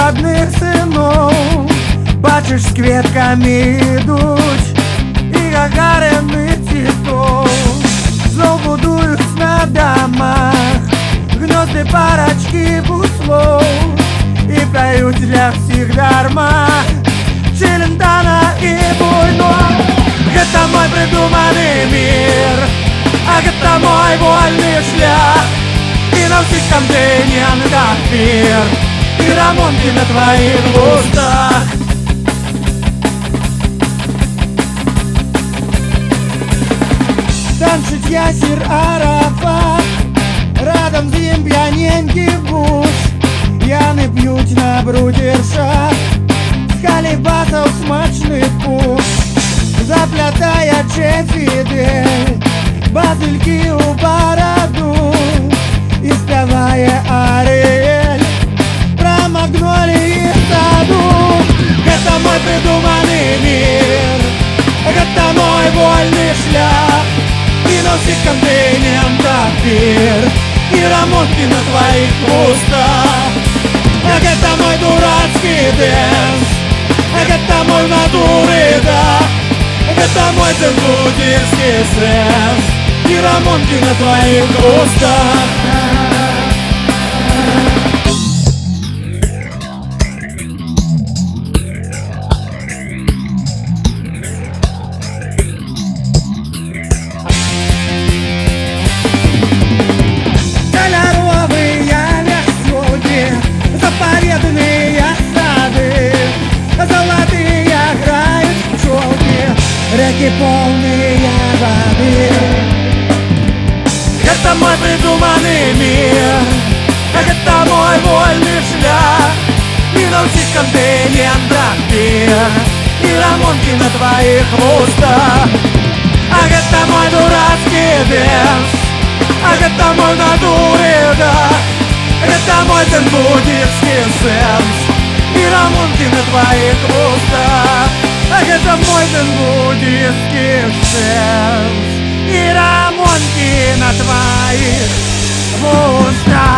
родных сынов. Бачиш, з квітками йдуть і гагарини цвітов. Знов будують на домах гнезды парочки буслов и поют для всех дарма Челентано и Буйно. Это мой придуманный мир, а это мой вольный шлях. И на всех контейнерах пир, и ремонты на твоих устах. Танчить Ясир Арафат, радом з ним п'яненький буш. Яни п'ють на брудершах, з калібасов смачний пуш. Заплятаючи фідель, базильки у бороду, і співає Аріель про магнолії в саду. Это мой придуманный мир, это мой вольный шлях. И на всех контейнерах пир, и ремонтки на твоих устах. Это мой дурацкий дэнс, это мой натуры, да. Это мой дзен-буддийский сенс, и ремонтки на твоих устах. Реки полные воды. Это мой придуманный мир, это мой вольный шлях. И на всех контейнерах пир, и ремонтки на твоих устах. Это мой дурацкий дэнс, это мой натуры, да. Это мой дзен-буддийский сенс, и ремонтки на твоих устах. Это мой дзен-буддийский сенс, и ремонтки на твоих устах.